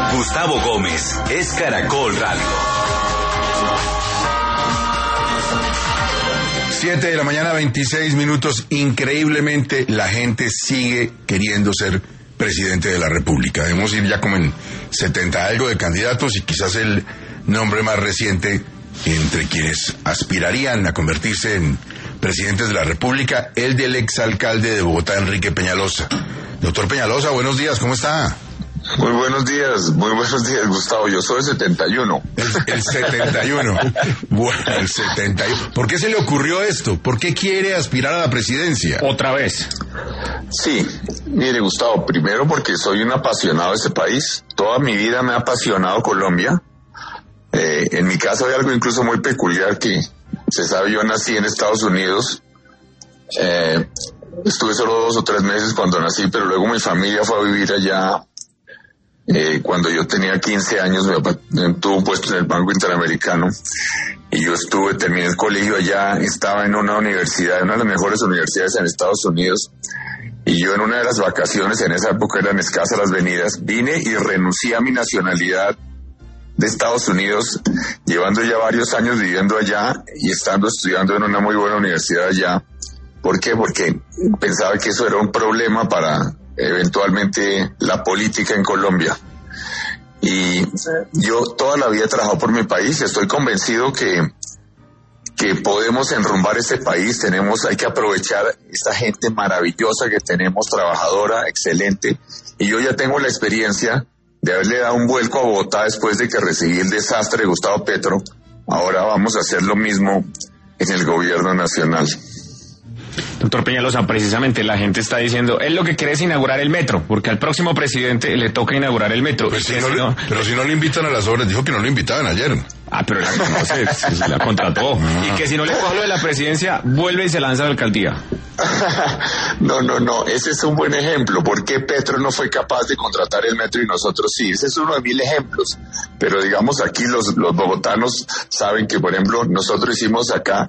Gustavo Gómez es Caracol Radio. 7 de la mañana, 26 minutos. Increíblemente, la gente sigue queriendo ser presidente de la República. Debemos ir ya como en 70 algo de candidatos y quizás el nombre más reciente entre quienes aspirarían a convertirse en presidentes de la República, el del exalcalde de Bogotá, Enrique Peñalosa. Doctor Peñalosa, buenos días, ¿cómo está? Muy buenos días, Gustavo. Yo soy el 71. El 71. Bueno, el 71. ¿Por qué se le ocurrió esto? ¿Por qué quiere aspirar a la presidencia? Otra vez. Sí, mire, Gustavo, primero porque soy un apasionado de este país. Toda mi vida me ha apasionado Colombia. En mi caso hay algo incluso muy peculiar que se sabe, yo nací en Estados Unidos. Estuve solo 2 o 3 meses cuando nací, pero luego mi familia fue a vivir allá. Cuando yo tenía 15 años, mi papá tuvo un puesto en el Banco Interamericano y yo terminé el colegio allá, estaba en una universidad, una de las mejores universidades en Estados Unidos, y yo en una de las vacaciones, en esa época eran escasas las venidas, vine y renuncié a mi nacionalidad de Estados Unidos, llevando ya varios años viviendo allá y estudiando en una muy buena universidad allá. ¿Por qué? Porque pensaba que eso era un problema para eventualmente la política en Colombia. Y yo toda la vida he trabajado por mi país, estoy convencido que podemos enrumbar este país, hay que aprovechar esta gente maravillosa que tenemos, trabajadora, excelente, y yo ya tengo la experiencia de haberle dado un vuelco a Bogotá después de que recibí el desastre de Gustavo Petro. Ahora vamos a hacer lo mismo en el gobierno nacional. Doctor Peñalosa, precisamente la gente está diciendo, él lo que quiere es inaugurar el metro, porque al próximo presidente le toca inaugurar el metro. Pues pero si no le invitan a las obras, dijo que no lo invitaban ayer. Pero la conoce, la contrató. Y que si no le coge lo de la presidencia, vuelve y se lanza a la alcaldía. No, ese es un buen ejemplo. ¿Por qué Petro no fue capaz de contratar el metro y nosotros sí? Ese es uno de 1000 ejemplos. Pero aquí los bogotanos saben que, por ejemplo, nosotros hicimos acá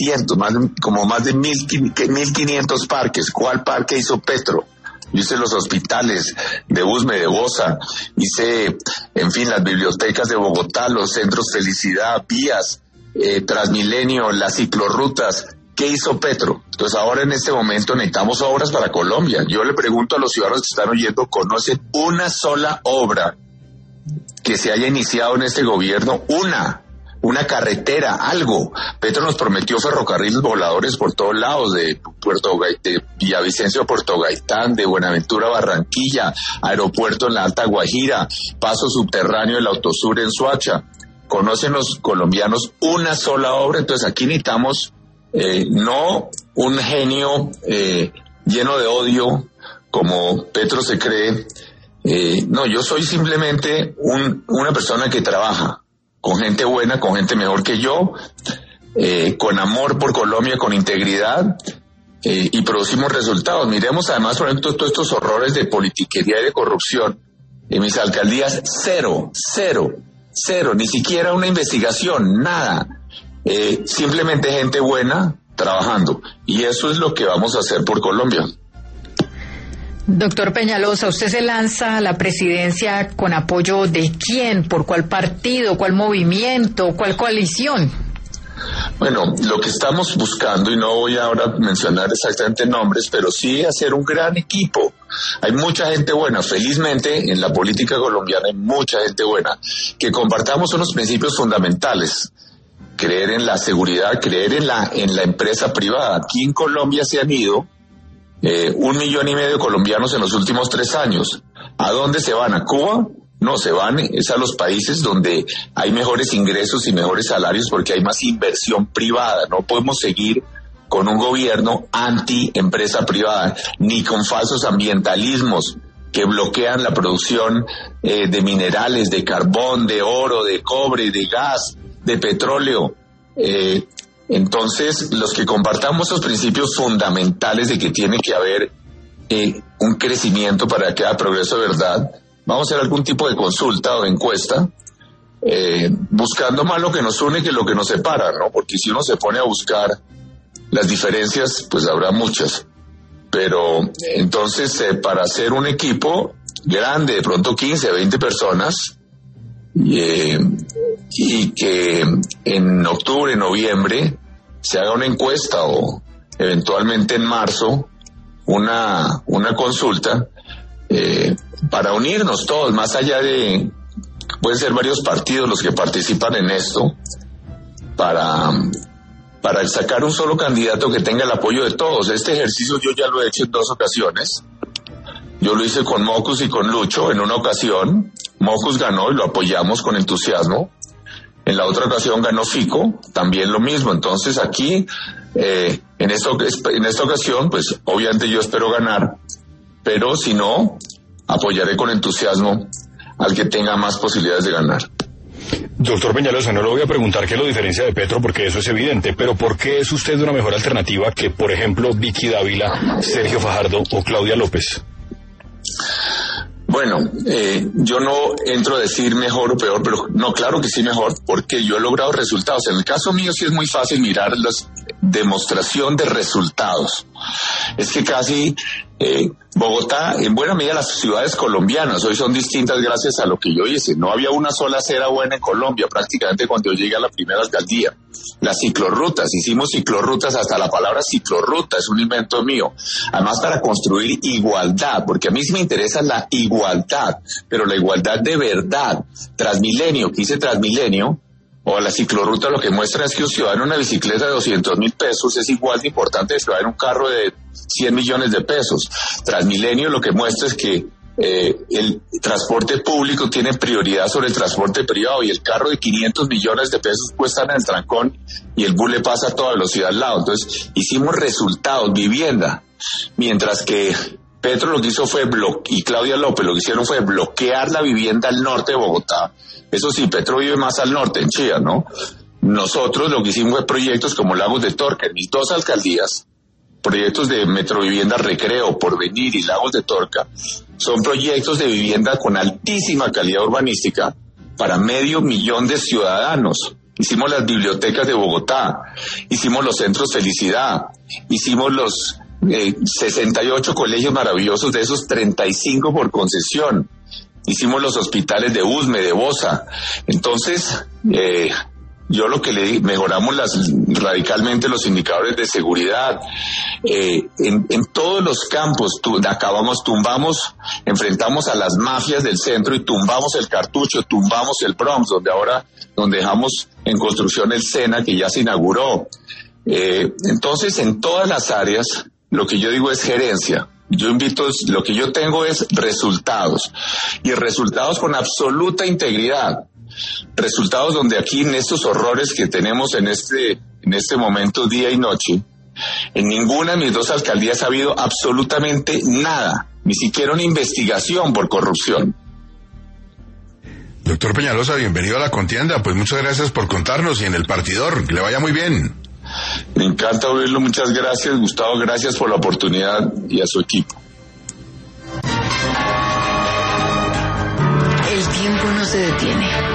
más de 1.500 parques. ¿Cuál parque hizo Petro? Yo hice los hospitales de Usme, de Bosa, hice, en fin, las bibliotecas de Bogotá, los centros Felicidad, vías, Transmilenio, las ciclorrutas. ¿Qué hizo Petro? Entonces ahora en este momento necesitamos obras para Colombia. Yo le pregunto a los ciudadanos que están oyendo, ¿conocen una sola obra que se haya iniciado en este gobierno? Una carretera, algo. Petro nos prometió ferrocarriles voladores por todos lados, de Villavicencio a Puerto Gaitán, de Buenaventura a Barranquilla, aeropuerto en la Alta Guajira, paso subterráneo del Autosur en Soacha. ¿Conocen los colombianos una sola obra? Entonces aquí necesitamos no un genio lleno de odio como Petro se cree. No, yo soy simplemente una persona que trabaja con gente buena, con gente mejor que yo, con amor por Colombia, con integridad, y producimos resultados. Miremos además, por ejemplo, todos estos horrores de politiquería y de corrupción. En mis alcaldías, cero, ni siquiera una investigación, nada. Simplemente gente buena trabajando. Y eso es lo que vamos a hacer por Colombia. Doctor Peñalosa, ¿usted se lanza a la presidencia con apoyo de quién? ¿Por cuál partido? ¿Cuál movimiento? ¿Cuál coalición? Bueno, lo que estamos buscando, y no voy ahora a mencionar exactamente nombres, pero sí hacer un gran equipo. Hay mucha gente buena, felizmente en la política colombiana hay mucha gente buena, que compartamos unos principios fundamentales. Creer en la seguridad, creer en la empresa privada. Aquí en Colombia se han ido 1,5 millones de colombianos en los últimos 3 años. ¿A dónde se van? ¿A Cuba? No, se van es a los países donde hay mejores ingresos y mejores salarios porque hay más inversión privada. No podemos seguir con un gobierno anti-empresa privada, ni con falsos ambientalismos que bloquean la producción de minerales, de carbón, de oro, de cobre, de gas, de petróleo. Entonces, los que compartamos esos principios fundamentales de que tiene que haber un crecimiento para que haya progreso de verdad, vamos a hacer algún tipo de consulta o de encuesta, buscando más lo que nos une que lo que nos separa, ¿no? Porque si uno se pone a buscar las diferencias, pues habrá muchas. Pero entonces, para hacer un equipo, grande, de pronto 15, 20 personas, y que en octubre, noviembre, se haga una encuesta o eventualmente en marzo una consulta para unirnos todos, más allá de, pueden ser varios partidos los que participan en esto, para sacar un solo candidato que tenga el apoyo de todos. Este ejercicio yo ya lo he hecho en 2 ocasiones. Yo lo hice con Mocus y con Lucho en una ocasión. Mocus ganó y lo apoyamos con entusiasmo. En la otra ocasión ganó Fico, también lo mismo. Entonces aquí, en esta ocasión, pues obviamente yo espero ganar, pero si no, apoyaré con entusiasmo al que tenga más posibilidades de ganar. Doctor Peñalosa, no le voy a preguntar qué lo diferencia de Petro, porque eso es evidente, pero ¿por qué es usted una mejor alternativa que, por ejemplo, Vicky Dávila, Sergio Fajardo o Claudia López? Bueno, yo no entro a decir mejor o peor, pero no, claro que sí mejor, porque yo he logrado resultados. En el caso mío sí es muy fácil mirar la demostración de resultados. Es que casi Bogotá, en buena medida las ciudades colombianas hoy son distintas gracias a lo que yo hice. No había una sola acera buena en Colombia prácticamente cuando yo llegué a la primera alcaldía. Las ciclorrutas, hicimos ciclorrutas, hasta la palabra ciclorruta es un invento mío. Además para construir igualdad, porque a mí sí me interesa la igualdad, pero la igualdad de verdad. Transmilenio, que hice Transmilenio, o la ciclorruta lo que muestra es que un ciudadano en una bicicleta de 200.000 pesos es igual de importante que ciudadano en un carro de 100 millones de pesos. Transmilenio lo que muestra es que el transporte público tiene prioridad sobre el transporte privado y el carro de 500 millones de pesos cuesta en el trancón y el bus le pasa a toda velocidad al lado. Entonces hicimos resultados, vivienda, mientras que Petro lo que hizo fue y Claudia López lo que hicieron fue bloquear la vivienda al norte de Bogotá. Eso sí, Petro vive más al norte, en Chía, ¿no? Nosotros lo que hicimos fue proyectos como Lagos de Torca, en mis 2 alcaldías, proyectos de Metrovivienda Recreo, Porvenir y Lagos de Torca, son proyectos de vivienda con altísima calidad urbanística para 500,000 de ciudadanos. Hicimos las bibliotecas de Bogotá, hicimos los centros Felicidad, hicimos los 68 colegios maravillosos, de esos 35 por concesión. Hicimos los hospitales de Usme, de Bosa. Entonces, yo lo que mejoramos radicalmente los indicadores de seguridad. En todos los campos enfrentamos a las mafias del centro y tumbamos el Cartucho, tumbamos el Bronx, donde dejamos en construcción el Sena, que ya se inauguró. Entonces, en todas las áreas, lo que yo digo es gerencia. Lo que yo tengo es resultados, y resultados con absoluta integridad, resultados donde aquí en estos horrores que tenemos en este momento día y noche, en ninguna de mis 2 alcaldías ha habido absolutamente nada, ni siquiera una investigación por corrupción. Doctor Peñalosa, bienvenido a la contienda, pues muchas gracias por contarnos, y en el partidor, que le vaya muy bien. Me encanta oírlo, muchas gracias, Gustavo, gracias por la oportunidad y a su equipo. El tiempo no se detiene.